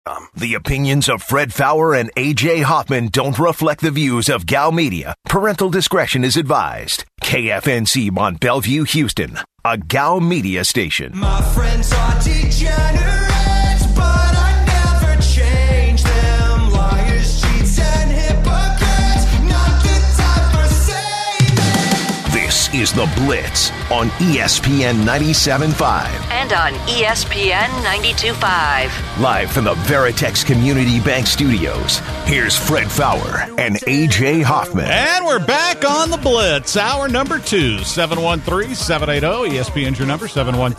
The opinions of Fred Fowler and A.J. Hoffman don't reflect the views of Gal Media. Parental discretion is advised. KFNC Mont Bellevue, Houston, a Gal Media station. My friends are degenerates, but I never change them. Liars, cheats, and hypocrites, not the time for saving. This is The Blitz on ESPN 97.5. And on ESPN 92.5. Live from the Veritex Community Bank Studios, here's Fred Fowler and A.J. Hoffman. And we're back on The Blitz, hour number 2, 713-780. ESPN's your number,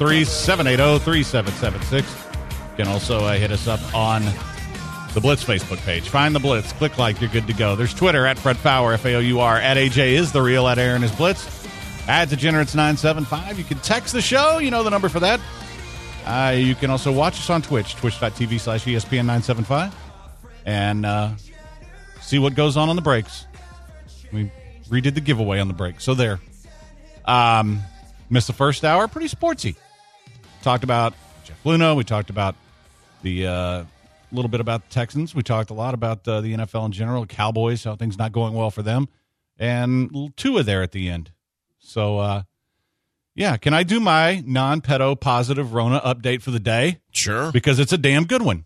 713-780-3776. You can also hit us up on the Blitz Facebook page. Find The Blitz, click like, you're good to go. There's Twitter, at Fred Fowler, F-A-O-U-R, at A.J. is the real, at Aaron is Blitz. At Degenerates 975. You can text the show. You know the number for that. You can also watch us on Twitch, twitch.tv/ESPN 975. And see what goes on the breaks. We redid the giveaway on the break. So there. Missed the first hour. Pretty sportsy. Talked about Jeff Luhnow. We talked about the little bit about the Texans. We talked a lot about the NFL in general. Cowboys, how things not going well for them. And Tua there at the end. So, yeah, can I do my non-pedo positive Rona update for the day? Sure. Because it's a damn good one.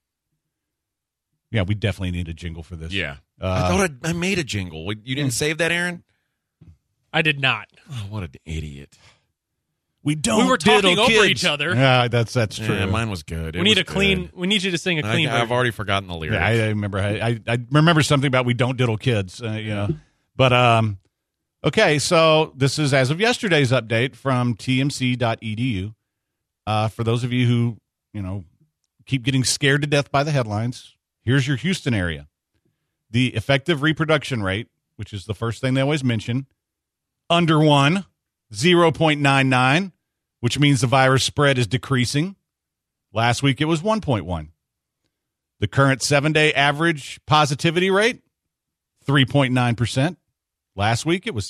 Yeah, we definitely need a jingle for this. Yeah. I thought I made a jingle. You didn't save that, Aaron? I did not. Oh, what an idiot. We were talking over each other. Yeah, that's true. Yeah, mine was good. We need you to sing a clean version. I've already forgotten the lyrics. Yeah, I remember. I remember something about we don't diddle kids, you know. But, okay, so this is as of yesterday's update from tmc.edu. For those of you who, keep getting scared to death by the headlines, here's your Houston area. The effective reproduction rate, which is the first thing they always mention, under 1, 0.99, which means the virus spread is decreasing. Last week it was 1.1. The current 7-day average positivity rate, 3.9%. Last week, it was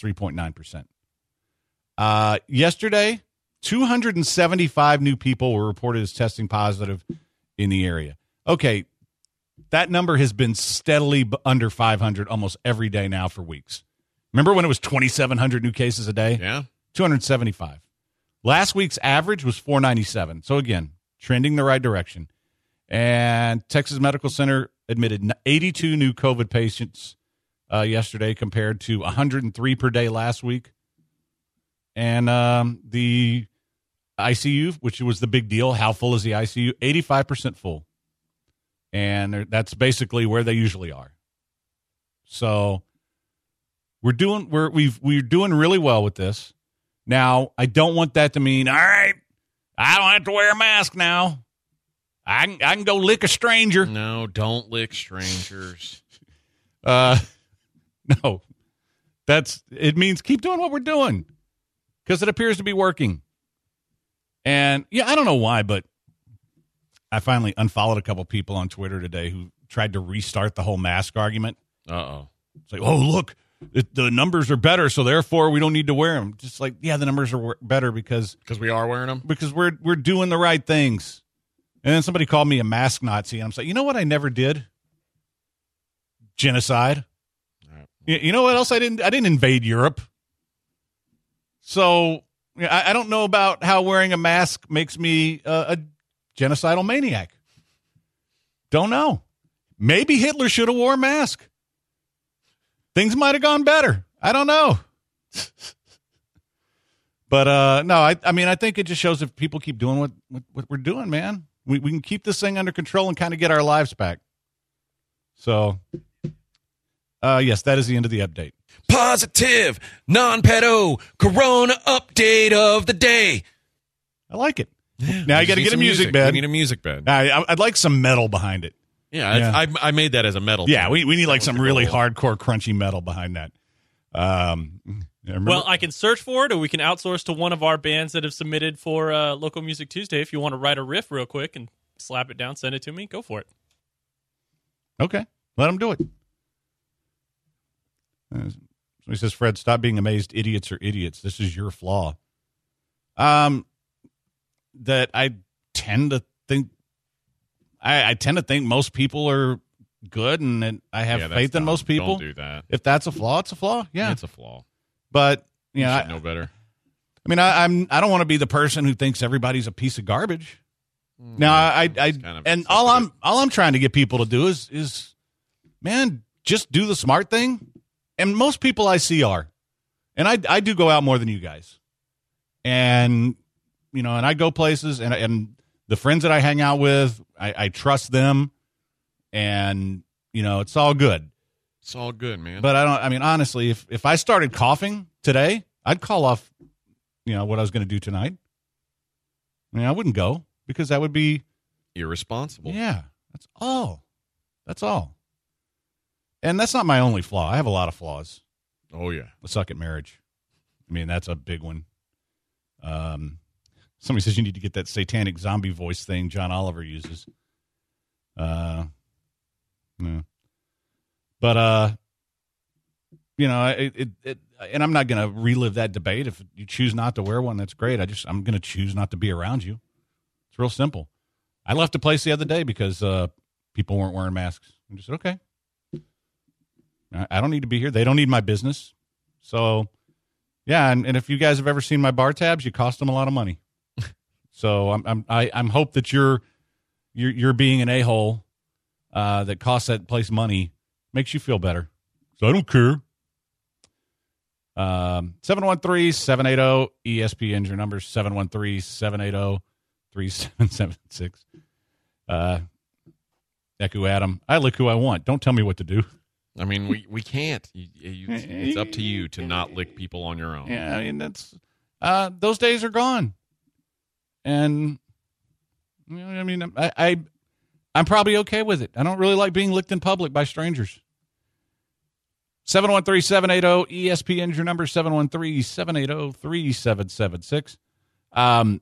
3.9%. Yesterday, 275 new people were reported as testing positive in the area. Okay, that number has been steadily under 500 almost every day now for weeks. Remember when it was 2,700 new cases a day? Yeah. 275. Last week's average was 497. So, again, trending the right direction. And Texas Medical Center admitted 82 new COVID patients yesterday compared to 103 per day last week. And the ICU, which was the big deal, how full is the ICU? 85% full. And that's basically where they usually are. So we're doing really well with this. Now, I don't want that to mean, all right, I don't have to wear a mask now. I can go lick a stranger. No, don't lick strangers. No, it means keep doing what we're doing because it appears to be working. And yeah, I don't know why, but I finally unfollowed a couple people on Twitter today who tried to restart the whole mask argument. Uh-oh. It's like, oh, look, the numbers are better, so therefore we don't need to wear them. Just like, yeah, the numbers are better because we are wearing them? Because we're doing the right things. And then somebody called me a mask Nazi, and I'm like, you know what I never did? Genocide. You know what else I didn't invade Europe. So I don't know about how wearing a mask makes me a genocidal maniac. Don't know. Maybe Hitler should have wore a mask. Things might have gone better. I don't know. But no, I mean, I think it just shows if people keep doing what we're doing, man, we can keep this thing under control and kind of get our lives back. So, yes, that is the end of the update. Positive, non-pedo, corona update of the day. I like it. Yeah, now you got to get a music bed. We need a music bed. I'd like some metal behind it. Yeah. I made that as a metal. Yeah, we need like some really hardcore, crunchy metal behind that. Well, I can search for it, or we can outsource to one of our bands that have submitted for Local Music Tuesday. If you want to write a riff real quick and slap it down, send it to me, go for it. Okay, let them do it. Somebody says, Fred, stop being amazed. Idiots are idiots. This is your flaw. That I tend to think, I tend to think most people are good, and I have that's faith in dumb. most people. Don't do that. If that's a flaw, it's a flaw. Yeah, It's a flaw. but You I should know better. mean, I don't want to be the person who thinks everybody's a piece of garbage. Now, I It's kind of and separate. all I'm trying to get people to do is, man, just do the smart thing. And most people I see are, and I do go out more than you guys, and and I go places, and the friends that I hang out with, I trust them, and it's all good. It's all good, man. But I mean, honestly, if I started coughing today, I'd call off, what I was going to do tonight. I mean, I wouldn't go because that would be, Irresponsible. yeah, that's all. That's all. And that's not my only flaw. I have a lot of flaws. Oh, yeah. I suck at marriage. I mean, that's a big one. Somebody says you need to get that satanic zombie voice thing John Oliver uses. No. But, and I'm not going to relive that debate. If you choose not to wear one, that's great. I'm going to choose not to be around you. It's real simple. I left a place the other day because people weren't wearing masks. I just said, okay. I don't need to be here. They don't need my business. So, yeah, and if you guys have ever seen my bar tabs, you cost them a lot of money. So I'm hope that you're being an a-hole that costs that place money makes you feel better. So I don't care. 713-780-ESPN, your number, 713-780-3776. Echo Adam. I lick who I want. Don't tell me what to do. I mean, we can't. It's up to you to not lick people on your own. Yeah, I mean, that's those days are gone. And I mean, I'm probably okay with it. I don't really like being licked in public by strangers. 713-780-ESPN is your number, 713-780-3776. I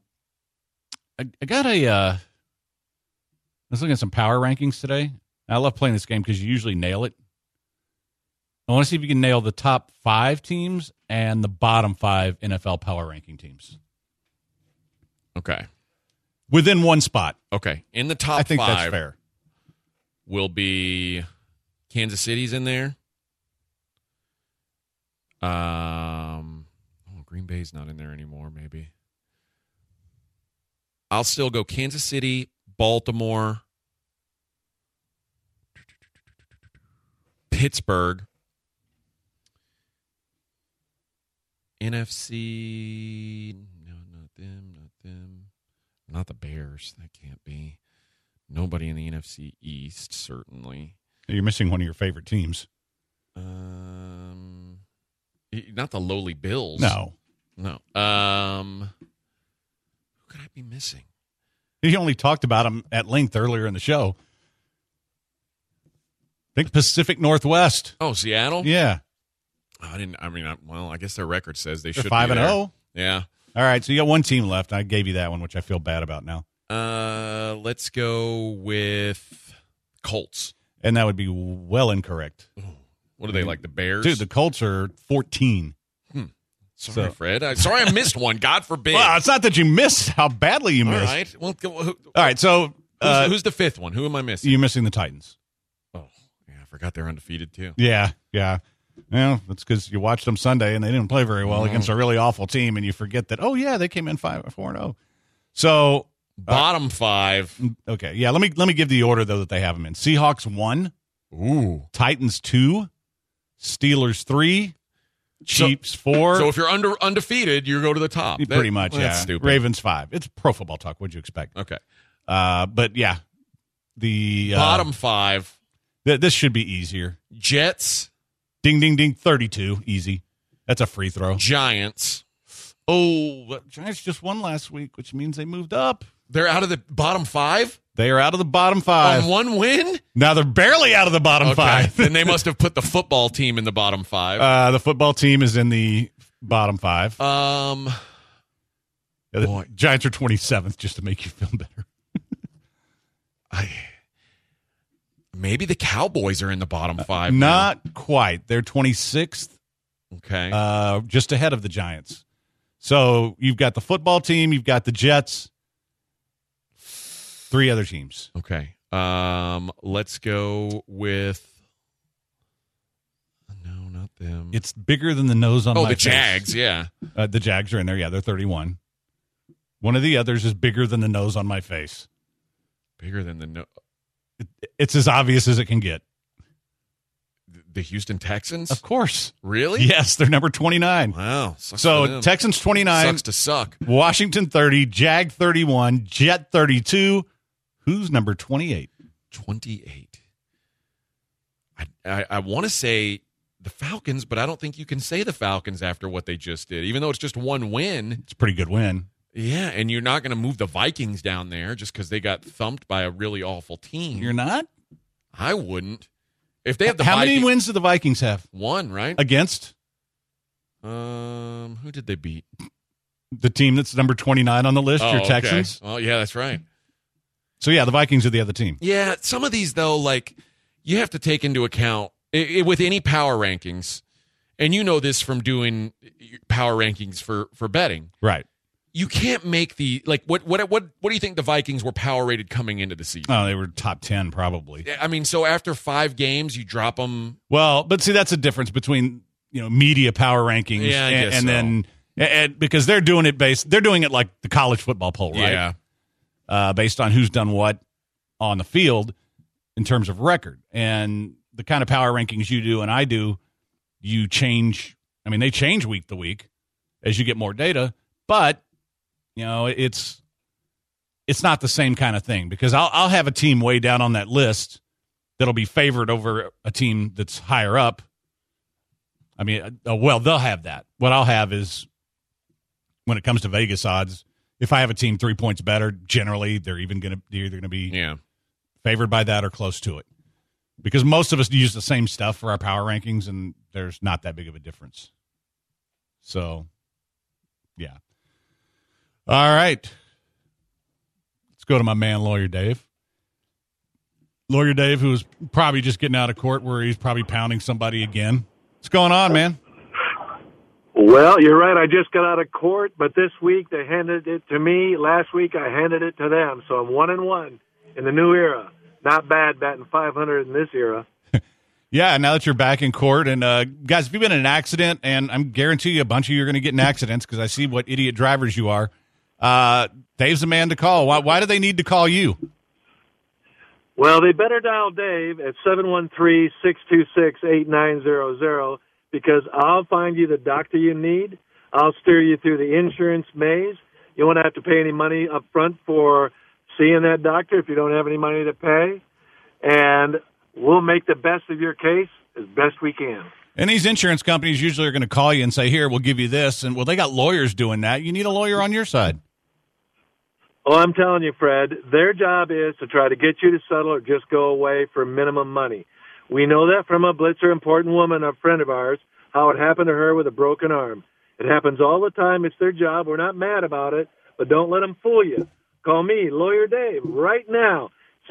was looking at some power rankings today. I love playing this game because you usually nail it. I want to see if you can nail the top 5 teams and the bottom 5 NFL power ranking teams. Okay. Within one spot. Okay. In the top I think 5 that's fair. will be Kansas City's in there. Green Bay's not in there anymore, maybe. I'll still go Kansas City, Baltimore, Pittsburgh, NFC. No, not them. Not the Bears. That can't be. Nobody in the NFC East, certainly. You're missing one of your favorite teams. Not the lowly Bills. No. Who could I be missing? You only talked about them at length earlier in the show. Think Pacific Northwest. Oh, Seattle? Yeah. I guess their record says they They're should 5-0. be there. Yeah. All right, so you got one team left. I gave you that one, which I feel bad about now. Let's go with Colts. And that would be well incorrect. What are they, like the Bears? Dude, the Colts are 14. Sorry, Fred. Sorry I missed one. God forbid. Well, it's not that you missed, how badly you All missed. right. Well, All right, so who's the 5th one? Who am I missing? you're missing the Titans. Oh, yeah, I forgot they're undefeated, too. Yeah. Well, that's because you watched them Sunday and they didn't play very well against a really awful team, and you forget that, oh, yeah, they came in 4-0. So, Bottom 5. okay, yeah, let me give the order, though, that they have them in. Seahawks 1, Ooh. Titans 2, Steelers 3, Chiefs 4. So if you're undefeated, you go to the top. Pretty much, yeah. That's stupid. Ravens 5. It's Pro Football Talk. What'd you expect? Okay. But, yeah, the Bottom 5. This should be easier. Jets. Ding, ding, ding, 32. Easy. That's a free throw. Giants. Oh, the Giants just won last week, which means they moved up. They're out of the bottom 5 They are out of the bottom 5. on one win? Now they're barely out of the bottom 5. Then they must have put the football team in the bottom 5. The football team is in the bottom 5. Boy. The Giants are 27th, just to make you feel better. Maybe the Cowboys are in the bottom 5. Not quite. They're 26th, Okay. just ahead of the Giants. So you've got the football team, you've got the Jets, 3 other teams. Okay. Let's go with. No, not them. It's bigger than the nose on my the face. Jags, yeah. The Jags are in there. Yeah, they're 31. One of the others is bigger than the nose on my face. Bigger than the nose. It's as obvious as it can get. The Houston Texans? Of course. Really? Yes, they're number 29. Wow. Sucks for So them. Texans 29. Sucks to suck. Washington 30. Jag 31. Jet 32. Who's number 28? 28. I want to say the Falcons, but I don't think you can say the Falcons after what they just did, even though it's just one win. It's a pretty good win. Yeah, and you're not going to move the Vikings down there just because they got thumped by a really awful team. You're not? I wouldn't. If they have the How Vikings, many wins do the Vikings have? One, right? Against Who did they beat? the team that's number 29 on the list, your okay. Texans. Oh, yeah, that's right. So, yeah, the Vikings are the other team. Yeah, some of these, though, like, you have to take into account with any power rankings, and you know this from doing power rankings for betting. Right. You can't make the, like, what do you think the Vikings were power rated coming into the season? Oh, they were top 10 probably. I mean, so after 5 games, you drop them. Well, but see, that's the difference between, media power rankings Yeah, I guess and so. then because they're doing it like the college football poll, right? Yeah. Based on who's done what on the field in terms of record. And the kind of power rankings you do and I do, you change. I mean, they change week to week as you get more data, but it's not the same kind of thing because I'll have a team way down on that list that'll be favored over a team that's higher up. I mean, they'll have that. What I'll have is when it comes to Vegas odds, if I have a team 3 points better, generally they're either going to be favored by that or close to it. Because most of us use the same stuff for our power rankings, and there's not that big of a difference. So, yeah. All right. Let's go to my man, Lawyer Dave. Lawyer Dave, who is probably just getting out of court where he's probably pounding somebody again. What's going on, man? Well, you're right. I just got out of court, but this week they handed it to me. Last week I handed it to them, so I'm 1-1 in the new era. Not bad batting 500 in this era. Yeah, now that you're back in court, and guys, if you've been in an accident, and I'm guarantee you a bunch of you are going to get in accidents because I see what idiot drivers you are. Dave's the man to call. Why do they need to call you? Well, they better dial Dave at 713-626-8900 because I'll find you the doctor you need. I'll steer you through the insurance maze. You won't have to pay any money up front for seeing that doctor if you don't have any money to pay. And we'll make the best of your case as best we can. And these insurance companies usually are going to call you and say, here, we'll give you this. And, well, they got lawyers doing that. You need a lawyer on your side. Oh, I'm telling you, Fred, their job is to try to get you to settle or just go away for minimum money. We know that from a Blitzer important woman, a friend of ours, how it happened to her with a broken arm. It happens all the time. It's their job. We're not mad about it, but don't let them fool you. Call me, Lawyer Dave, right now,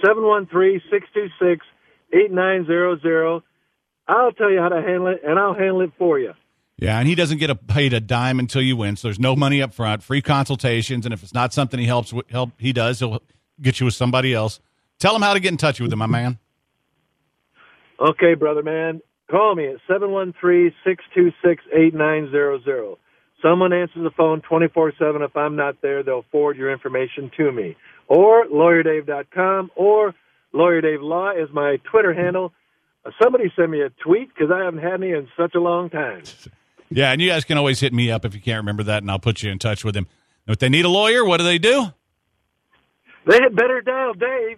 713-626-8900. I'll tell you how to handle it, and I'll handle it for you. Yeah, and he doesn't get paid a dime until you win, so there's no money up front, free consultations, and if it's not something he'll get you with somebody else. Tell him how to get in touch with him, my man. Okay, brother man. Call me at 713-626-8900. Someone answers the phone 24/7. If I'm not there, they'll forward your information to me. Or LawyerDave.com or Lawyer Dave Law is my Twitter handle. Somebody send me a tweet because I haven't had any in such a long time. Yeah, and you guys can always hit me up if you can't remember that, and I'll put you in touch with him. And if they need a lawyer, what do? They had better dial Dave.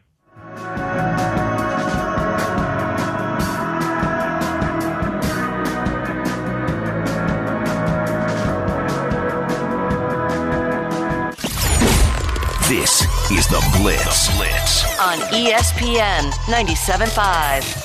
This is The Blitz. On ESPN 97.5.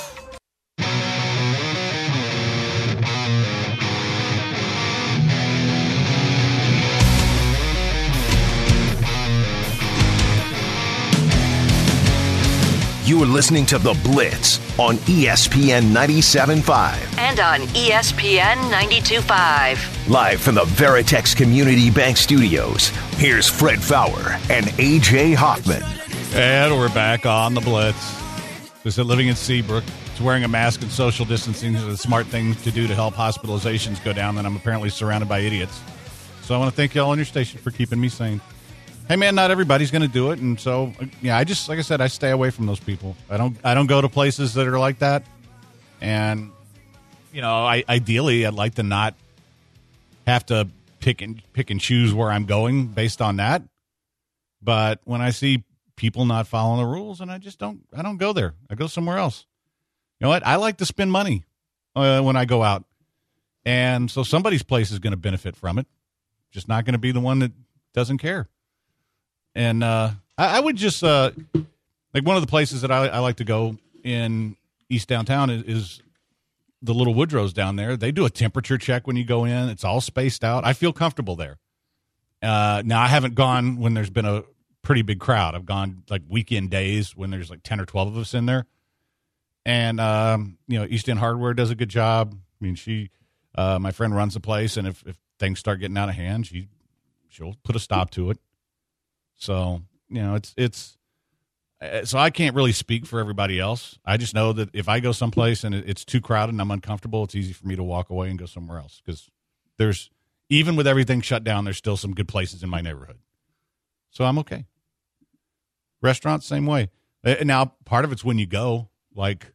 You are listening to The Blitz on ESPN 97.5. And on ESPN 92.5. Live from the Veritex Community Bank Studios, here's Fred Fowler and A.J. Hoffman. And we're back on the Blitz. This is living in Seabrook. It's wearing a mask and social distancing is a smart thing to do to help hospitalizations go down, and I'm apparently surrounded by idiots. So I want to thank you all on your station for keeping me sane. Hey, man, not everybody's going to do it, and so, yeah, I just, like I said, I stay away from those people. I don't go to places that are like that, and, you know, ideally, I'd like to not have to pick and choose where I'm going based on that, but when I see people not following the rules, and I don't go there. I go somewhere else. You know what? I like to spend money when I go out. And so somebody's place is going to benefit from it. Just not going to be the one that doesn't care. And I would just, like one of the places that I like to go in East Downtown is the Little Woodrow's down there. They do a temperature check when you go in. It's all spaced out. I feel comfortable there. Now, I haven't gone when there's been a pretty big crowd. I've gone like weekend days when there's like 10 or 12 of us in there. And, you know, East End Hardware does a good job. I mean, my friend runs the place, and if things start getting out of hand, she'll put a stop to it. So, you know, so I can't really speak for everybody else. I just know that if I go someplace and it's too crowded and I'm uncomfortable, it's easy for me to walk away and go somewhere else. Because even with everything shut down, there's still some good places in my neighborhood. So I'm okay. Restaurants, same way. Now, part of it's when you go. Like,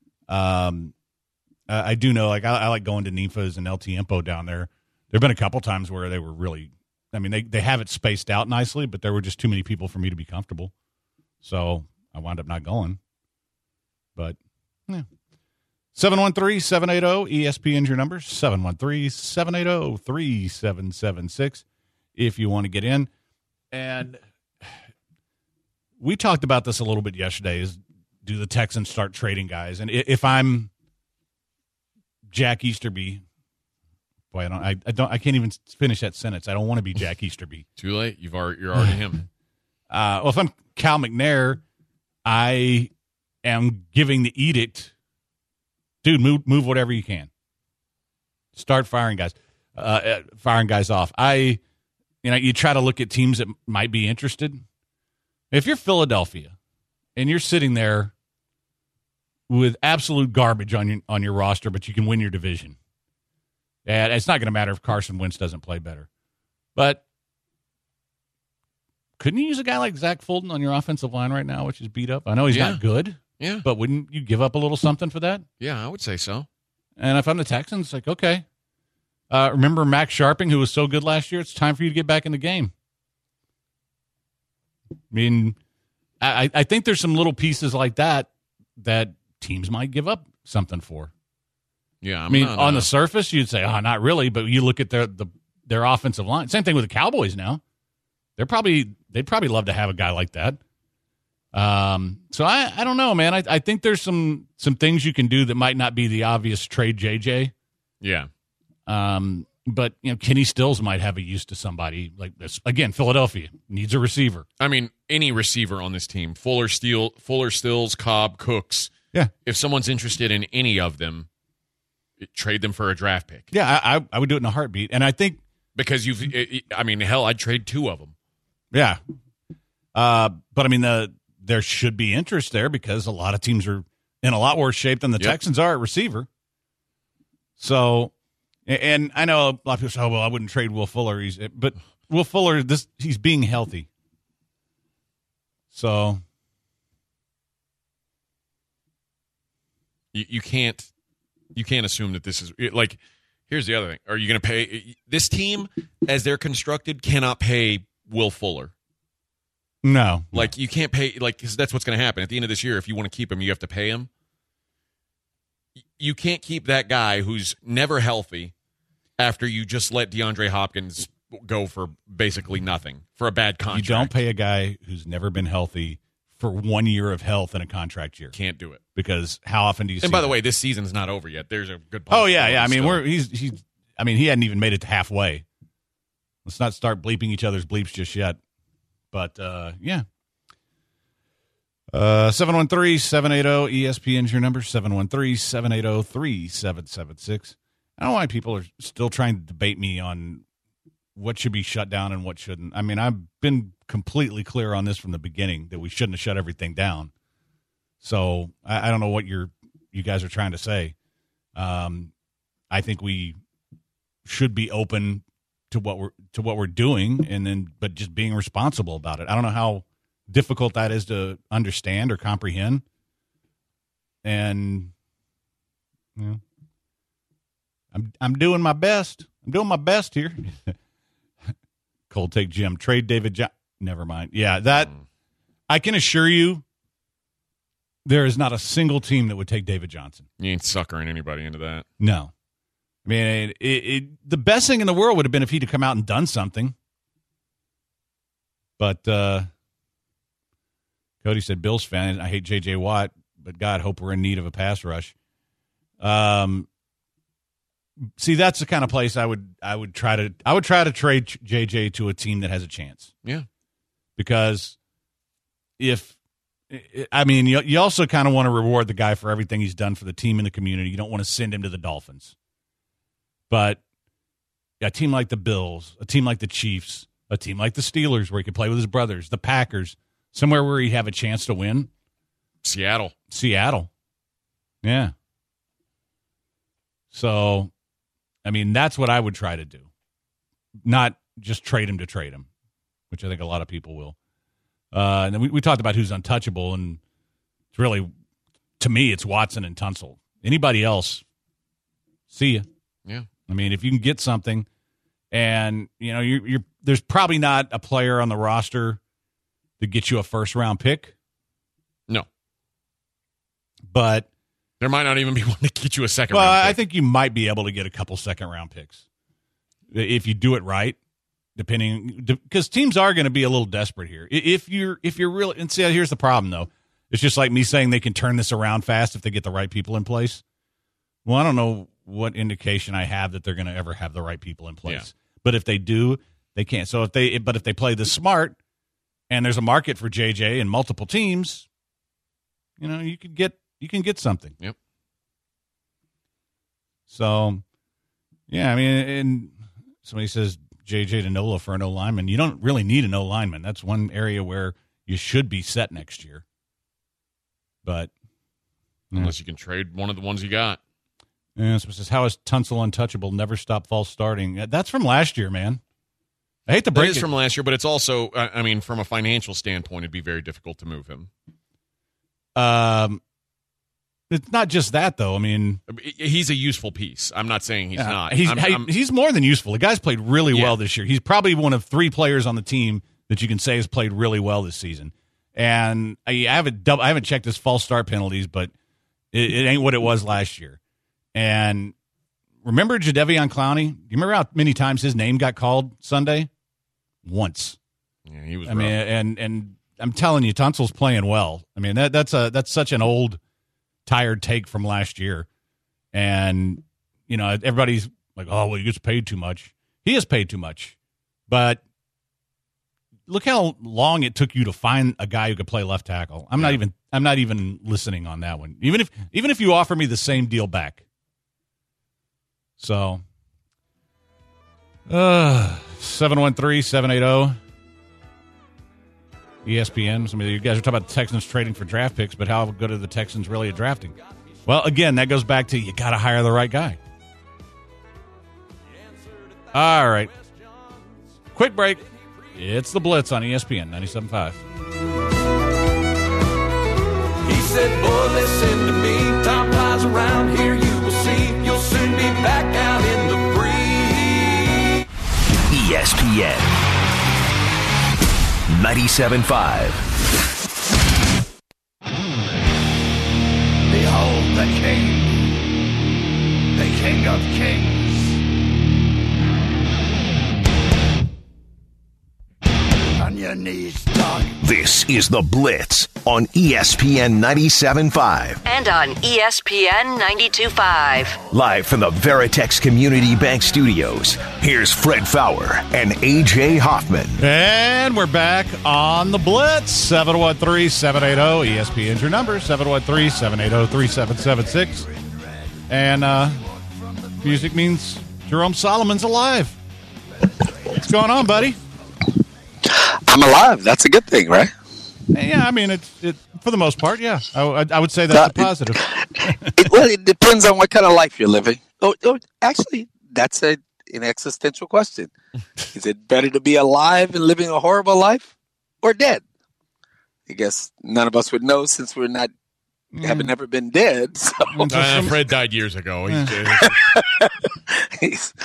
I do know, like, I like going to Ninfa's and El Tiempo down there. There have been a couple times where they were really, I mean, they have it spaced out nicely, but there were just too many people for me to be comfortable. So I wound up not going. But, yeah. 713-780-ESPN's your number. 713-780-3776 if you want to get in. And we talked about this a little bit yesterday, is do the Texans start trading guys? And if I'm Jack Easterby, boy, I can't even finish that sentence. I don't want to be Jack Easterby. Too late. You're already him. Well, if I'm Cal McNair, I am giving the edict, dude, move whatever you can. Start firing guys off. You try to look at teams that might be interested. If you're Philadelphia and you're sitting there with absolute garbage on your roster, but you can win your division, and it's not going to matter if Carson Wentz doesn't play better. But couldn't you use a guy like Zach Fulton on your offensive line right now, which is beat up? I know he's not good. Yeah. But wouldn't you give up a little something for that? Yeah, I would say so. And if I'm the Texans, it's like, okay. Remember Max Sharping, who was so good last year? It's time for you to get back in the game. I mean, I think there's some little pieces like that teams might give up something for. Yeah, on the surface, you'd say, oh, not really. But you look at their offensive line. Same thing with the Cowboys now. They'd probably love to have a guy like that. So I don't know, man. I think there's some things you can do that might not be the obvious trade JJ. Yeah. But Kenny Stills might have a use to somebody like this. Again, Philadelphia needs a receiver. I mean, any receiver on this team, Fuller, Stills, Cobb, Cooks. Yeah. If someone's interested in any of them, trade them for a draft pick. Yeah, I would do it in a heartbeat. And I think because hell, I'd trade two of them. Yeah. But I mean, there should be interest there because a lot of teams are in a lot worse shape than the Texans are at receiver. So, and I know a lot of people say, oh, well, I wouldn't trade Will Fuller. But Will Fuller, he's being healthy. So. You can't assume that this is like, here's the other thing. Are you going to pay this team as they're constructed cannot pay Will Fuller? No. Like you can't pay, like, cause that's what's going to happen at the end of this year. If you want to keep him, you have to pay him. You can't keep that guy who's never healthy after you just let DeAndre Hopkins go for basically nothing for a bad contract. You don't pay a guy who's never been healthy for 1 year of health in a contract year. Can't do it. Because how often do you see And by the that? way, this season's not over yet. There's a good Oh, yeah. I mean, still. he hadn't even made it to halfway. Let's not start bleeping each other's bleeps just yet. But, yeah. 713-780-ESPN's your number, 713-780-3776. I don't know why people are still trying to debate me on what should be shut down and what shouldn't. I mean, I've been completely clear on this from the beginning that we shouldn't have shut everything down. So I don't know what you guys are trying to say. I think we should be open to what we're doing, but just being responsible about it. I don't know how difficult that is to understand or comprehend. And I'm doing my best. I'm doing my best here. Cold take Jim. Trade David Johnson. Never mind. Yeah, that I can assure you there is not a single team that would take David Johnson. You ain't suckering anybody into that. No. I mean, the best thing in the world would have been if he'd have come out and done something. But Cody said, Bills fan, I hate J.J. Watt, but God, hope we're in need of a pass rush. See, that's the kind of place I would try to trade J.J. to a team that has a chance. Yeah. Because you also kind of want to reward the guy for everything he's done for the team and the community. You don't want to send him to the Dolphins. But a team like the Bills, a team like the Chiefs, a team like the Steelers where he could play with his brothers, the Packers, somewhere where he'd have a chance to win. Seattle. Yeah. So, I mean, that's what I would try to do. Not just trade him to trade him, which I think a lot of people will. And then we talked about who's untouchable, and it's really, to me, it's Watson and Tunsil. Anybody else, see ya. Yeah. I mean, if you can get something, and there's probably not a player on the roster that gets you a first-round pick. No. But there might not even be one to get you a second round pick. I think you might be able to get a couple second-round picks if you do it right. Because teams are going to be a little desperate here. If you're really, and see, here's the problem though. It's just like me saying they can turn this around fast if they get the right people in place. Well, I don't know what indication I have that they're going to ever have the right people in place. Yeah. But if they do, they can't. So if they play this smart, and there's a market for JJ in multiple teams, you can get something. Yep. So, yeah, I mean, and somebody says J.J. to Nola for an O-lineman. You don't really need an O-lineman. That's one area where you should be set next year. But unless you can trade one of the ones you got. Yeah, so it says, how is Tunsil untouchable? Never stop false starting. That's from last year, man. I hate to break it. It is from last year, but it's also, I mean, from a financial standpoint, it'd be very difficult to move him. It's not just that, though. I mean, he's a useful piece. I'm not saying he's not. He's more than useful. The guy's played really well this year. He's probably one of 3 players on the team that you can say has played really well this season. And I haven't checked his false start penalties, but it ain't what it was last year. And remember Jadeveon Clowney? Do you remember how many times his name got called Sunday? Once. Yeah, he was. I mean, and I'm telling you, Tunsil's playing well. I mean, that's such an old, tired take from last year. And, everybody's like, oh, well, he gets paid too much. He is paid too much. But look how long it took you to find a guy who could play left tackle. I'm not even listening on that one. Even if you offer me the same deal back. So 713-780 ESPN. Some of you guys are talking about the Texans trading for draft picks, but how good are the Texans really at drafting? Well, again, that goes back to you got to hire the right guy. All right. Quick break. It's the Blitz on ESPN 97.5. He said, boy, listen to me. Time flies around here, you will see. You'll soon be back out in the free. ESPN 97.5. Behold the King of Kings. On your knees, dog. This is the Blitz on ESPN 97.5. And on ESPN 92.5. Live from the Veritex Community Bank Studios, here's Fred Fowler and A.J. Hoffman. And we're back on the Blitz. 713-780. ESPN's your number, 713-780-3776. And music means Jerome Solomon's alive. What's going on, buddy? I'm alive. That's a good thing, right? Yeah, I mean, it for the most part, yeah. I would say that's a positive. It depends on what kind of life you're living. Actually, that's an existential question. Is it better to be alive and living a horrible life or dead? I guess none of us would know since we're not haven't never been dead. So. Fred died years ago. It's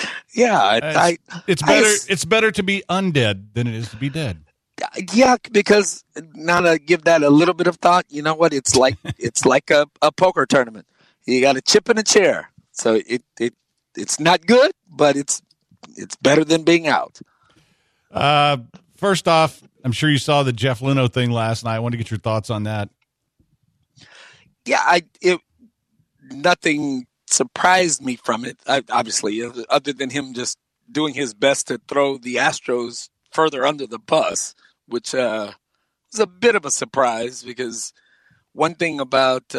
better to be undead than it is to be dead. Yeah, because now to give that a little bit of thought, you know what? It's like a poker tournament. You got a chip in a chair, so it's not good, but it's better than being out. First off, I'm sure you saw the Jeff Luhnow thing last night. I want to get your thoughts on that. Yeah, nothing surprised me from it. Obviously, other than him just doing his best to throw the Astros further under the bus, which was a bit of a surprise because one thing about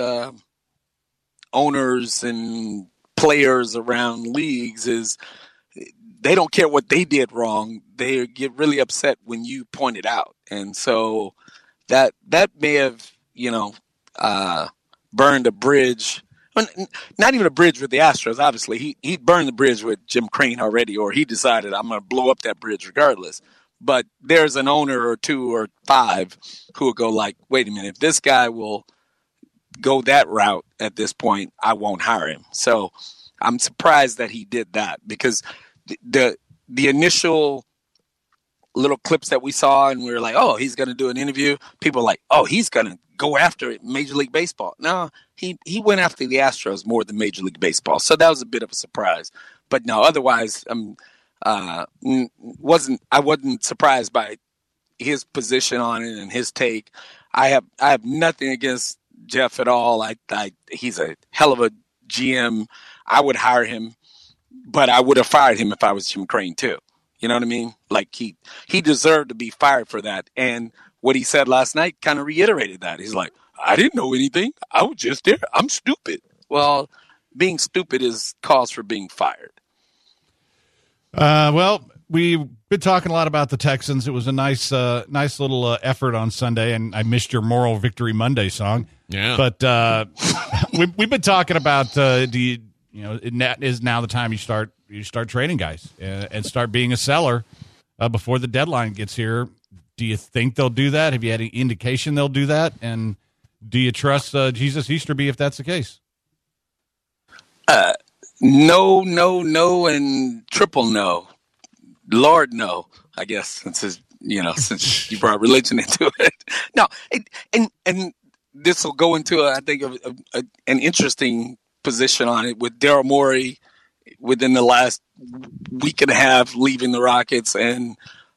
owners and players around leagues is they don't care what they did wrong. They get really upset when you point it out. And so that may have, burned a bridge. Not even a bridge with the Astros, obviously. He burned the bridge with Jim Crane already, or he decided I'm going to blow up that bridge regardless. But there's an owner or two or five who will go like, wait a minute, if this guy will go that route at this point, I won't hire him. So I'm surprised that he did that because the initial little clips that we saw and we were like, oh, he's going to do an interview. People are like, oh, he's going to go after Major League Baseball. No, he went after the Astros more than Major League Baseball. So that was a bit of a surprise. But no, otherwise, I wasn't surprised by his position on it and his take. I have nothing against Jeff at all. He's a hell of a GM. I would hire him, but I would have fired him if I was Jim Crane too. You know what I mean? Like he deserved to be fired for that. And what he said last night kind of reiterated that. He's like, I didn't know anything. I was just there. I'm stupid. Well, being stupid is cause for being fired. Well, we've been talking a lot about the Texans. It was a nice little effort on Sunday, and I missed your Moral Victory Monday song. Yeah. But we've been talking about is now the time you start trading guys and start being a seller before the deadline gets here. Do you think they'll do that? Have you had any indication they'll do that? And do you trust Jesus Easterby if that's the case? No, and triple no. Lord, no, I guess, since you brought religion into it. No, and this will go into, I think, an interesting position on it with Daryl Morey within the last week and a half leaving the Rockets and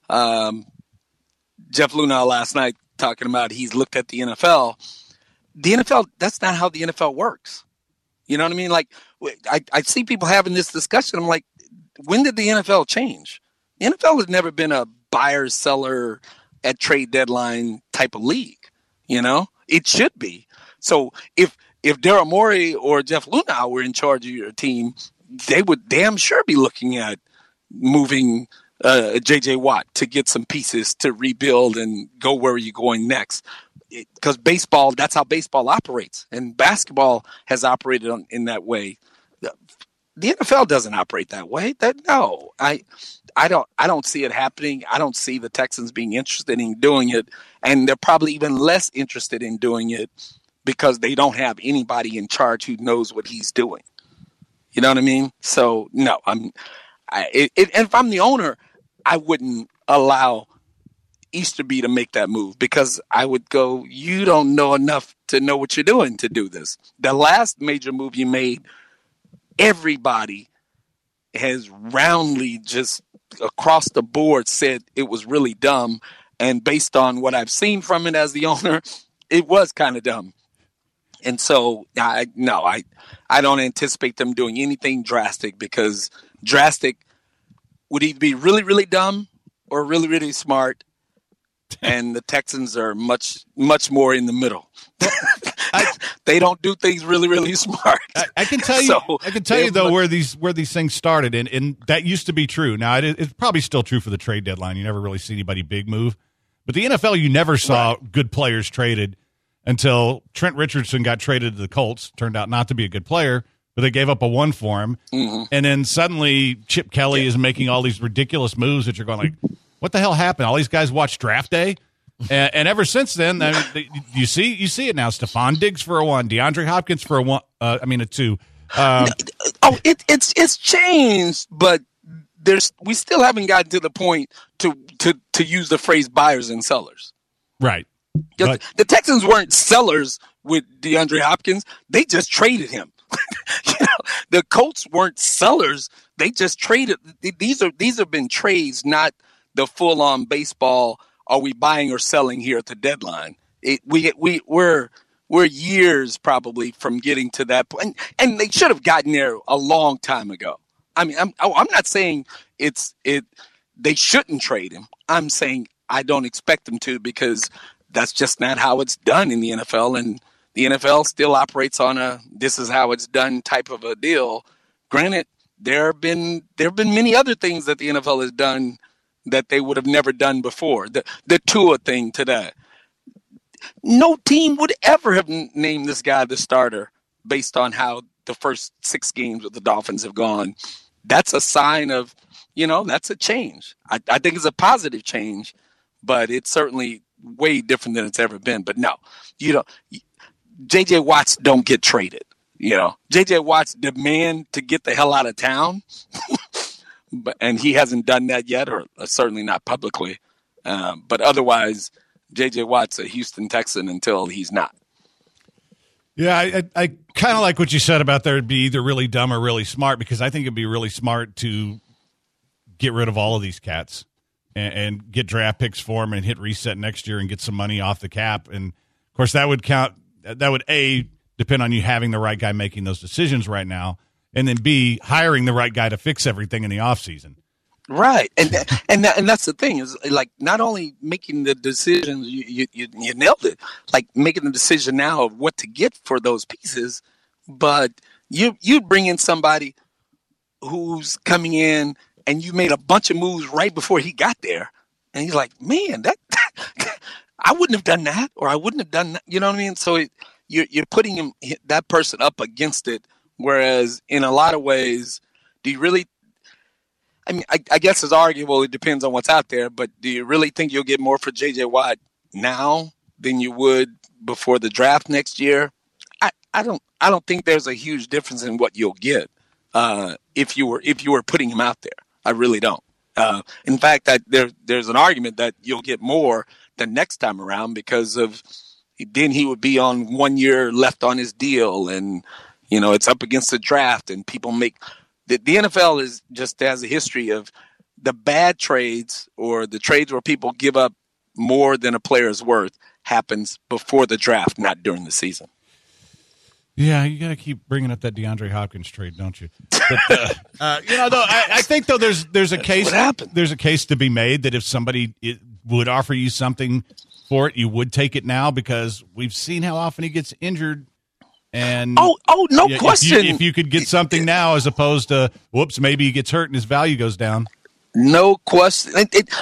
Jeff Luhnow last night talking about he's looked at the NFL. The NFL, that's not how the NFL works. You know what I mean? Like, I see people having this discussion. I'm like, when did the NFL change? The NFL has never been a buyer-seller at trade deadline type of league. It should be. So if Daryl Morey or Jeff Luhnow were in charge of your team, they would damn sure be looking at moving J.J. Watt to get some pieces to rebuild and go where you're going next. Because baseball, that's how baseball operates. And basketball has operated in that way. The NFL doesn't operate that way. I don't see it happening. I don't see the Texans being interested in doing it. And they're probably even less interested in doing it because they don't have anybody in charge who knows what he's doing. You know what I mean? So, no. And if I'm the owner, I wouldn't allow Easterby to make that move because I would go, you don't know enough to know what you're doing to do this. The last major move you made, everybody has roundly just across the board said it was really dumb. And based on what I've seen from it as the owner, it was kind of dumb. And so, I don't anticipate them doing anything drastic because drastic would either be really, really dumb or really, really smart. And the Texans are much, much more in the middle. They don't do things really, really smart. I can tell you, though, where these things started, and that used to be true. Now it's probably still true for the trade deadline. You never really see anybody big move, But the NFL, you never saw good players traded until Trent Richardson got traded to the Colts. Turned out not to be a good player, but they gave up a 1 for him. Mm-hmm. And then suddenly Chip Kelly is making all these ridiculous moves that you're going like, what the hell happened? All these guys watch Draft Day? And ever since then, I mean, you see it now. Stephon Diggs for a 1, DeAndre Hopkins for a 2. It's changed, but we still haven't gotten to the point to use the phrase buyers and sellers. Right. But the Texans weren't sellers with DeAndre Hopkins. They just traded him. The Colts weren't sellers. They just traded. These have been trades, not the full-on baseball. Are we buying or selling here at the deadline? We're years probably from getting to that point, and they should have gotten there a long time ago. I mean, I'm not saying they shouldn't trade him. I'm saying I don't expect them to, because that's just not how it's done in the NFL, and the NFL still operates on a "this is how it's done" type of a deal. Granted, there have been many other things that the NFL has done that they would have never done before. The Tua thing today. No team would ever have named this guy the starter based on how the first 6 games with the Dolphins have gone. That's a sign of, that's a change. I think it's a positive change, but it's certainly way different than it's ever been. But no, J.J. Watts don't get traded. J.J. Watts demand to get the hell out of town, and he hasn't done that yet, or certainly not publicly. But otherwise, J.J. Watt's a Houston Texan until he's not. Yeah, I kind of like what you said about there would be either really dumb or really smart, because I think it'd be really smart to get rid of all of these cats and get draft picks for them and hit reset next year and get some money off the cap. And, of course, that would count. That would, A, depend on you having the right guy making those decisions right now, and then, B, hiring the right guy to fix everything in the offseason. Right, and that's the thing, is like not only making the decisions, you nailed it, like making the decision now of what to get for those pieces, but you bring in somebody who's coming in and you made a bunch of moves right before he got there, and he's like, man, that I wouldn't have done that, or I wouldn't have done that. You know what I mean? So you're putting that person up against it, whereas in a lot of ways, do you really? I mean, I guess it's arguable. It depends on what's out there. But do you really think you'll get more for J.J. Watt now than you would before the draft next year? I don't think there's a huge difference in what you'll get if you were putting him out there. I really don't. In fact, there's an argument that you'll get more the next time around, because of then he would be on 1 year left on his deal, and it's up against the draft, and people make. The NFL has a history of the bad trades, or the trades where people give up more than a player's worth, happens before the draft, not during the season. Yeah, you got to keep bringing up that DeAndre Hopkins trade, don't you? But, though, I think though there's a case. What happened? There's a case to be made that if somebody would offer you something for it, you would take it now, because we've seen how often he gets injured. And no question. If you could get something now, as opposed to, whoops, maybe he gets hurt and his value goes down. No question.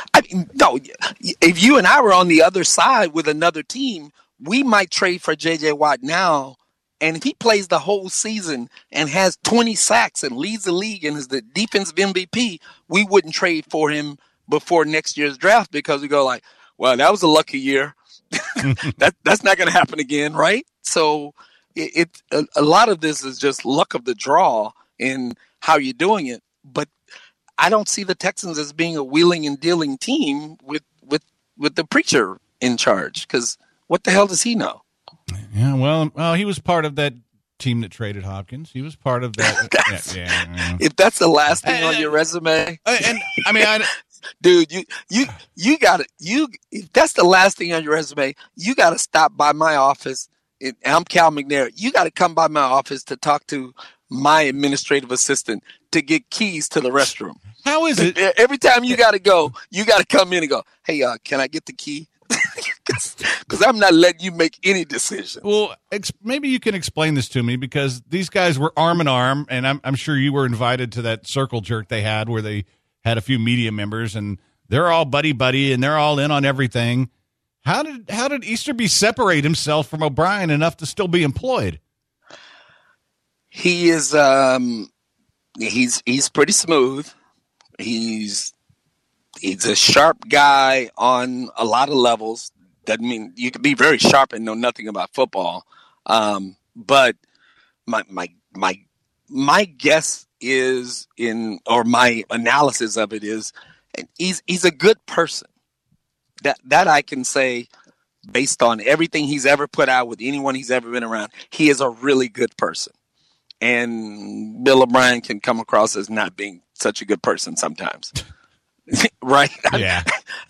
If you and I were on the other side with another team, we might trade for J.J. Watt now. And if he plays the whole season and has 20 sacks and leads the league and is the defensive MVP, we wouldn't trade for him before next year's draft, because we go like, well, that was a lucky year. That's not going to happen again, right? So a lot of this is just luck of the draw in how you're doing it. But I don't see the Texans as being a wheeling and dealing team with the preacher in charge, because what the hell does he know? Yeah, well, he was part of that team that traded Hopkins. He was part of that. Yeah. If that's the last thing on your resume, and I mean, dude, you got it. If that's the last thing on your resume, you got to stop by my office. I'm Cal McNair. You got to come by my office to talk to my administrative assistant to get keys to the restroom. How is it? Every time you got to go, you got to come in and go, hey, can I get the key? Because I'm not letting you make any decision. Well, maybe you can explain this to me, because these guys were arm in arm, and I'm sure you were invited to that circle jerk they had where they had a few media members, and They're all buddy and they're all in on everything. How did Easterby separate himself from O'Brien enough to still be employed? He is he's pretty smooth. He's a sharp guy on a lot of levels. Doesn't mean you can be very sharp and know nothing about football. But my guess is my analysis of it is he's a good person. That I can say based on everything he's ever put out with anyone he's ever been around. He is a really good person. And Bill O'Brien can come across as not being such a good person sometimes. Right? Yeah.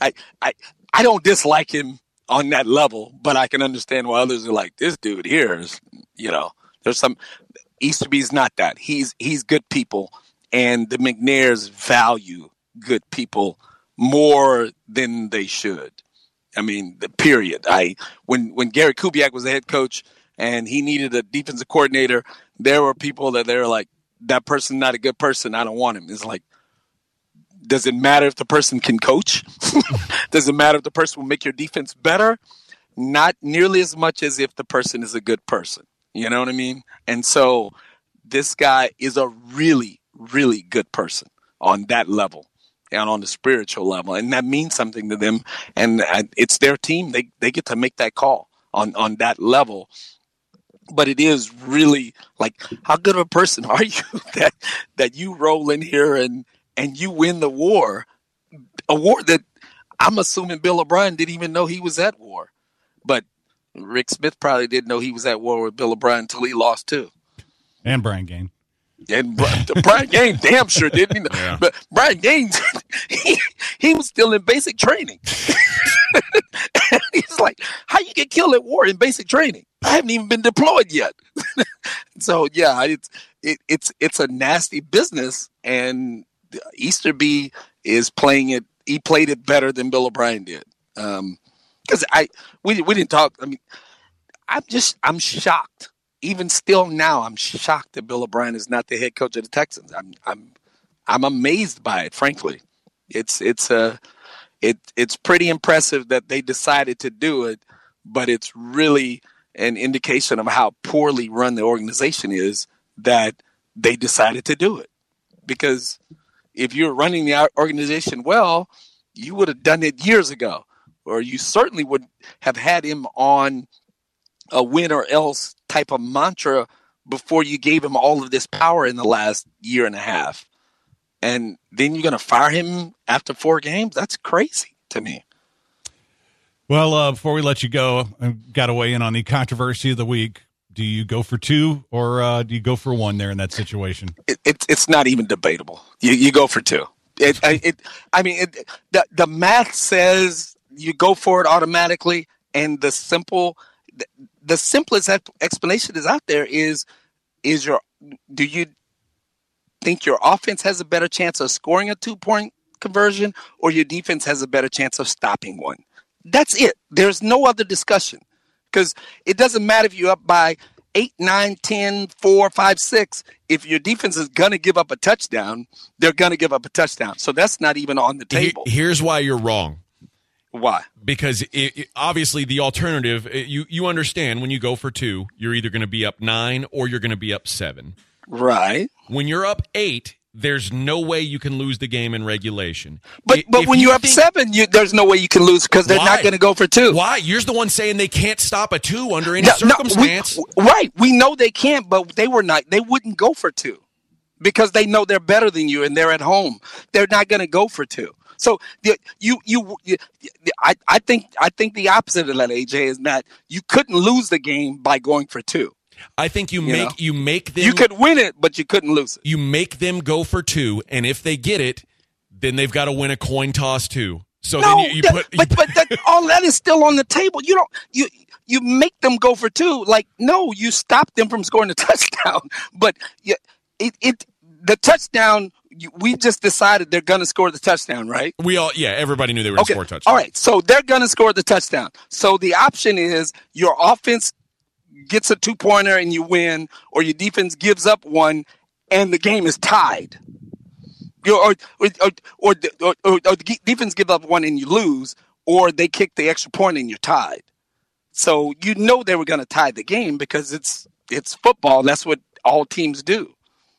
I don't dislike him on that level, but I can understand why others are like, this dude here is, there's some Easterby's not that. He's good people, and the McNairs value good people more than they should. I mean, the period. When Gary Kubiak was the head coach and he needed a defensive coordinator, there were people that they're like, that person's not a good person. I don't want him. It's like, does it matter if the person can coach? Does it matter if the person will make your defense better? Not nearly as much as if the person is a good person. You know what I mean? And so this guy is a really, really good person on that level and on the spiritual level. And that means something to them. And it's their team. They get to make that call on that level. But it is really like, how good of a person are you that you roll in here and you win the war, a war that I'm assuming Bill O'Brien didn't even know he was at war. But Rick Smith probably didn't know he was at war with Bill O'Brien until he lost too. And Brian Gaines. And Brian Gaines damn sure didn't. Yeah. But Brian Gaines, he was still in basic training. And he's like, how you get killed at war in basic training? I haven't even been deployed yet. So yeah, it's a nasty business, and Easterby is playing it. He played it better than Bill O'Brien did. Because we didn't talk. I mean, I'm shocked. Even still now, I'm shocked that Bill O'Brien is not the head coach of the Texans. I'm amazed by it. Frankly, it's pretty impressive that they decided to do it, but it's really an indication of how poorly run the organization is that they decided to do it. Because if you're running the organization well, you would have done it years ago, or you certainly would have had him on a win or else type of mantra before you gave him all of this power in the last year and a half. And then you're going to fire him after 4 games? That's crazy to me. Well, before we let you go, I've got to weigh in on the controversy of the week. Do you go for 2 or do you go for 1 there in that situation? It's not even debatable. You go for 2. The math says you go for it automatically, and the simplest explanation is out there is do you think your offense has a better chance of scoring a 2-point conversion, or your defense has a better chance of stopping one? That's it. There's no other discussion, because it doesn't matter if you're up by 8, 9, 10, 4, 5, 6. If your defense is going to give up a touchdown, they're going to give up a touchdown. So that's not even on the table. Here's why you're wrong. Why? Because obviously the alternative, you understand when you go for 2, you're either going to be up 9 or you're going to be up 7. Right. When you're up 8, there's no way you can lose the game in regulation. But when you're up 7, there's no way you can lose, because they're not going to go for 2. Why? You're the one saying they can't stop a 2 under any circumstance. Right. We know they can't, but they wouldn't go for 2 because they know they're better than you and they're at home. They're not going to go for 2. So I think the opposite of that, AJ, is that you couldn't lose the game by going for 2. I think you make them. You could win it, but you couldn't lose it. You make them go for 2, and if they get it, then they've got to win a coin toss too. So no, then you put. But all that is still on the table. You make them go for 2. Like, no, you stop them from scoring a touchdown. But the touchdown. We just decided they're going to score the touchdown, right? Everybody knew they were going to score a touchdown. All right, so they're going to score the touchdown. So the option is your offense gets a 2-pointer and you win, or your defense gives up 1 and the game is tied. or the defense give up one and you lose, or they kick the extra point and you're tied. So you know they were going to tie the game because it's football. That's what all teams do.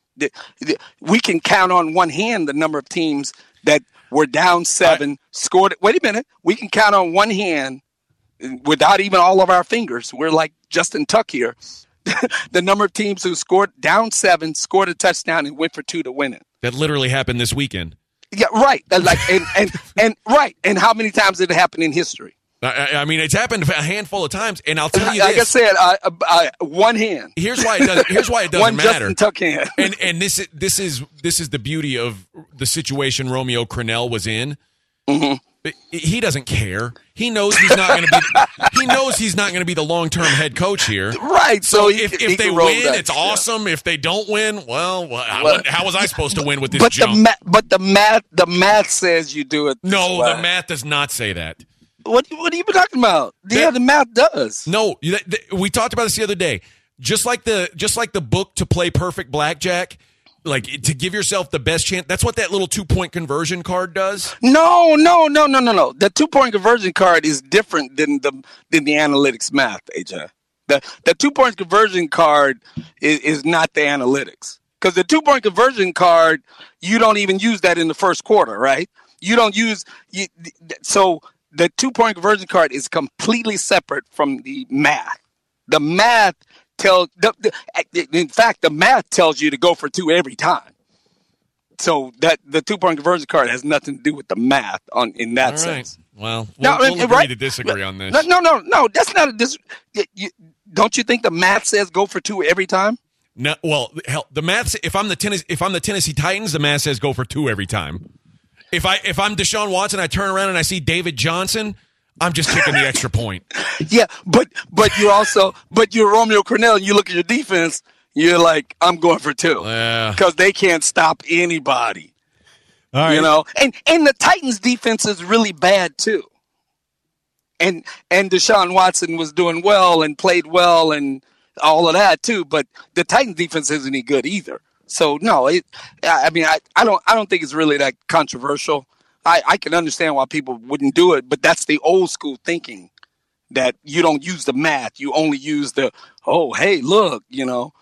We can count on one hand the number of teams that were down 7, scored. Wait a minute. We can count on one hand without even all of our fingers. We're like Justin Tuck here. The number of teams who scored down 7, scored a touchdown, and went for 2 to win it. That literally happened this weekend. Yeah, right. Like and right. And how many times did it happen in history? I mean, it's happened a handful of times, and I'll tell you like this. I said, one hand. Here's why it doesn't. Here's why it doesn't one matter. Justin Tuck hand. And this is the beauty of the situation Romeo Crennel was in. Mm-hmm. He doesn't care. He knows he's not going to be. He knows he's not going to be the long-term head coach here. Right. So he if they can roll win, that. it's awesome. If they don't win, well, how was I supposed to win with this but junk? The math says you do it. No, the math does not say that. What are you talking about? Yeah, the math does. No, we talked about this the other day. Just like the book to play perfect blackjack, like to give yourself the best chance. That's what that little 2-point conversion card does. No. The 2-point conversion card is different than the analytics math, AJ. The 2-point conversion card is not the analytics, because the 2-point conversion card, you don't even use that in the first quarter, right? You don't use so. The 2-point conversion card is completely separate from the math. The math in fact, the math tells you to go for 2 every time. So that the 2-point conversion card has nothing to do with the math in that sense. Well, we'll agree to disagree on this. No, that's not a don't you think the math says go for 2 every time? No, well, hell, the math. If I'm the Tennessee Titans, the math says go for 2 every time. If I'm Deshaun Watson, I turn around and I see David Johnson, I'm just kicking the extra point. Yeah, but you're Romeo Crennel, and you look at your defense, you're like, I'm going for 2. Because they can't stop anybody. All right. You know? And the Titans defense is really bad too. And Deshaun Watson was doing well and played well and all of that too, but the Titans defense isn't any good either. So no, I don't think it's really that controversial. I can understand why people wouldn't do it, but that's the old school thinking that you don't use the math, you only use the hey, look, you know,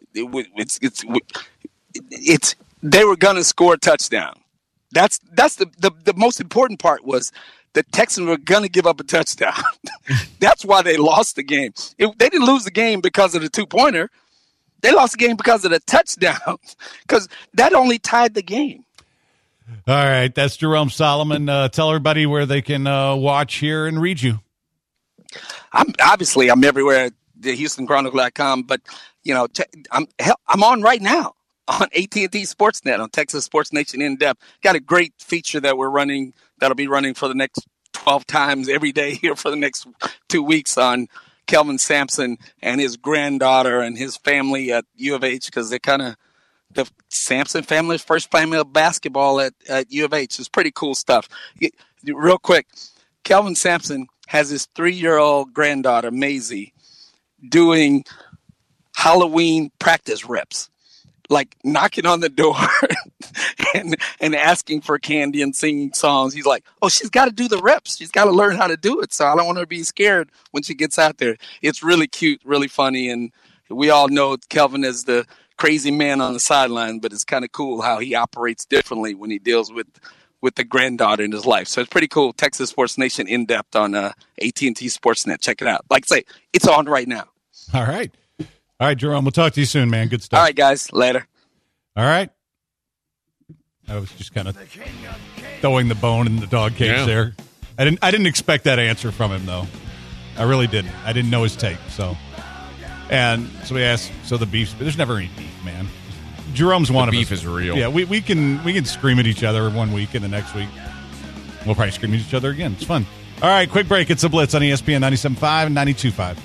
it's they were gonna score a touchdown. That's the most important part was the Texans were gonna give up a touchdown. That's why they lost the game. They didn't lose the game because of the 2-pointer. They lost the game because of the touchdown, because that only tied the game. All right, that's Jerome Solomon. Tell everybody where they can watch, hear, and read you. I'm everywhere at the HoustonChronicle.com, but you know, I'm on right now on AT&T Sportsnet on Texas Sports Nation In Depth. Got a great feature that we're running that'll be running for the next 12 times every day here for the next 2 weeks on Kelvin Sampson and his granddaughter and his family at U of H, because they're kind of the Sampson family's first family of basketball at U of H. It's pretty cool stuff. Real quick, Kelvin Sampson has his 3-year-old granddaughter, Maisie, doing Halloween practice reps, like knocking on the door and asking for candy and singing songs. He's like, she's got to do the reps. She's got to learn how to do it. So I don't want her to be scared when she gets out there. It's really cute, really funny. And we all know Kelvin is the crazy man on the sideline, but it's kind of cool how he operates differently when he deals with the granddaughter in his life. So it's pretty cool. Texas Sports Nation In Depth on AT&T Sportsnet. Check it out. Like I say, it's on right now. All right, Jerome. We'll talk to you soon, man. Good stuff. All right, guys. Later. All right. I was just kind of throwing the bone in the dog cage there. I didn't expect that answer from him, though. I really didn't. I didn't know his take. So we asked. So the beef. There's never any beef, man. Jerome's one of us. Beef is real. Yeah, we can scream at each other one week, and the next week we'll probably scream at each other again. It's fun. All right, quick break. It's a Blitz on ESPN 97.5 and 92.5.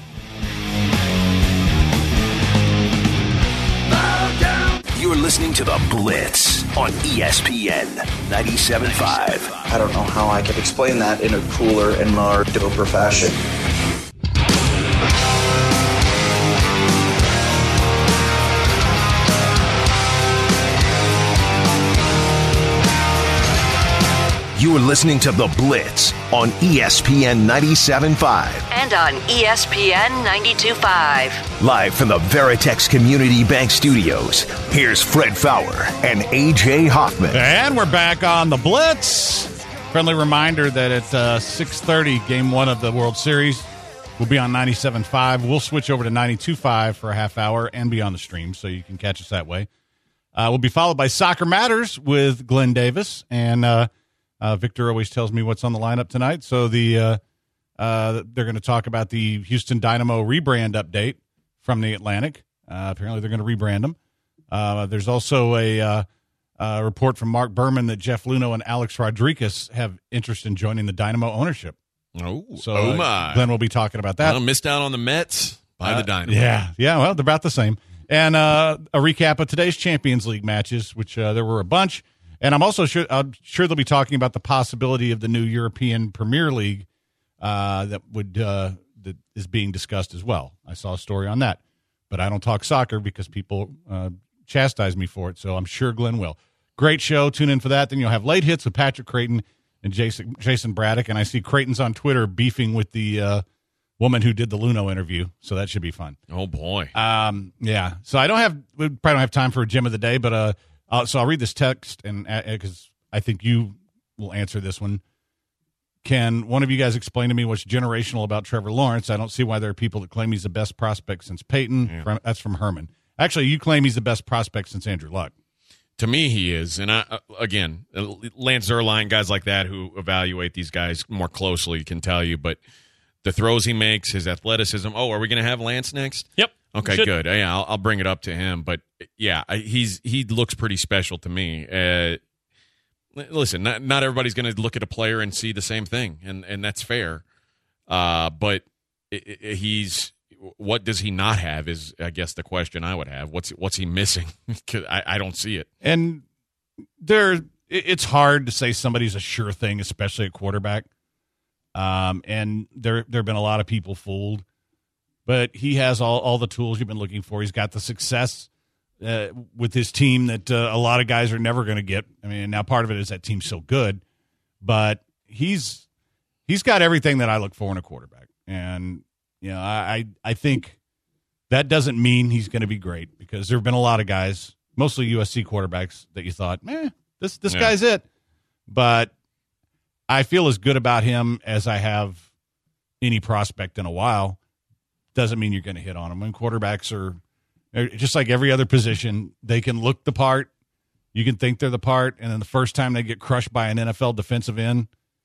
You're listening to The Blitz on ESPN 97.5. I don't know how I could explain that in a cooler and more doper fashion. You're listening to The Blitz on ESPN 97.5. And on ESPN 92.5. Live from the Veritex Community Bank Studios, here's Fred Fowler and A.J. Hoffman. And we're back on The Blitz. Friendly reminder that at 6:30, Game 1 of the World Series will be on 97.5. We'll switch over to 92.5 for a half hour and be on the stream, so you can catch us that way. We'll be followed by Soccer Matters with Glenn Davis, and Victor always tells me what's on the lineup tonight. So they're going to talk about the Houston Dynamo rebrand update from the Atlantic. Apparently, they're going to rebrand them. There's also a report from Mark Berman that Jeff Luhnow and Alex Rodriguez have interest in joining the Dynamo ownership. Oh, so my. Glenn will be talking about that. Well, missed out on the Mets by the Dynamo. Yeah, well, they're about the same. And a recap of today's Champions League matches, which there were a bunch. And I'm sure they'll be talking about the possibility of the new European Premier League that is being discussed as well. I saw a story on that. But I don't talk soccer because people chastise me for it, so I'm sure Glenn will. Great show. Tune in for that. Then you'll have Late Hits with Patrick Creighton and Jason Braddock. And I see Creighton's on Twitter beefing with the woman who did the Luhnow interview, so that should be fun. Oh, boy. Yeah. So we probably don't have time for a gem of the day, but so I'll read this text, and because I think you will answer this one. Can one of you guys explain to me what's generational about Trevor Lawrence? I don't see why there are people that claim he's the best prospect since Peyton. Yeah. That's from Herman. Actually, you claim he's the best prospect since Andrew Luck. To me, he is. And, again, Lance Zierlein, guys like that who evaluate these guys more closely can tell you. But the throws he makes, his athleticism. Oh, are we going to have Lance next? Yep. Okay, Should. good. Yeah, I'll bring it up to him. But, yeah, he looks pretty special to me. Listen, not everybody's going to look at a player and see the same thing, and that's fair. But what does he not have is, I guess, the question I would have. What's he missing? 'Cause I don't see it. And it's hard to say somebody's a sure thing, especially at quarterback. And there have been a lot of people fooled. But he has all the tools you've been looking for. He's got the success with his team that a lot of guys are never going to get. I mean, now part of it is that team's so good. But he's got everything that I look for in a quarterback. And I think that doesn't mean he's going to be great, because there have been a lot of guys, mostly USC quarterbacks, that you thought, this guy's it. But I feel as good about him as I have any prospect in a while. Doesn't mean you're going to hit on him. When quarterbacks are just like every other position, they can look the part. You can think they're the part, and then the first time they get crushed by an NFL defensive end,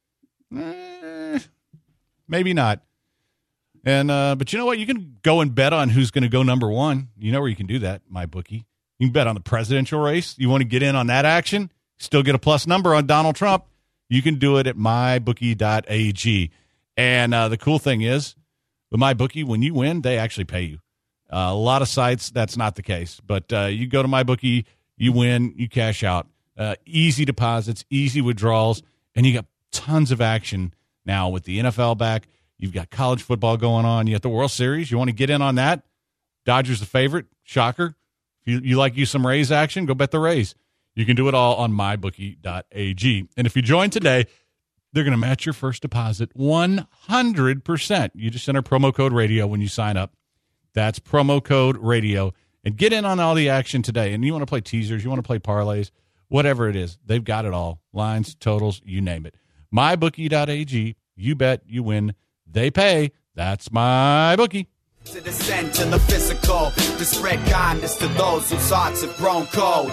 maybe not. And but you know what? You can go and bet on who's going to go number one. You know where you can do that, MyBookie. You can bet on the presidential race. You want to get in on that action? Still get a plus number on Donald Trump. You can do it at mybookie.ag. And the cool thing is, with MyBookie, when you win, they actually pay you. A lot of sites, that's not the case. But you go to MyBookie, you win, you cash out. Easy deposits, easy withdrawals, and you got tons of action now with the NFL back. You've got college football going on. You got the World Series. You want to get in on that? Dodgers the favorite. Shocker. If you like some Rays action, go bet the Rays. You can do it all on mybookie.ag. And if you join today, they're going to match your first deposit 100%. You just enter promo code radio when you sign up. That's promo code radio. And get in on all the action today. And you want to play teasers, you want to play parlays, whatever it is, they've got it all. Lines, totals, you name it. mybookie.ag. You bet, you win, they pay. That's MyBookie. To descend to the physical, to spread kindness to those whose hearts have grown cold.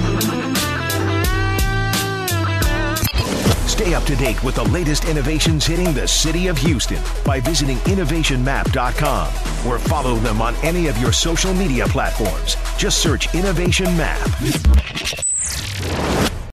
Stay up to date with the latest innovations hitting the city of Houston by visiting innovationmap.com, or follow them on any of your social media platforms. Just search Innovation Map.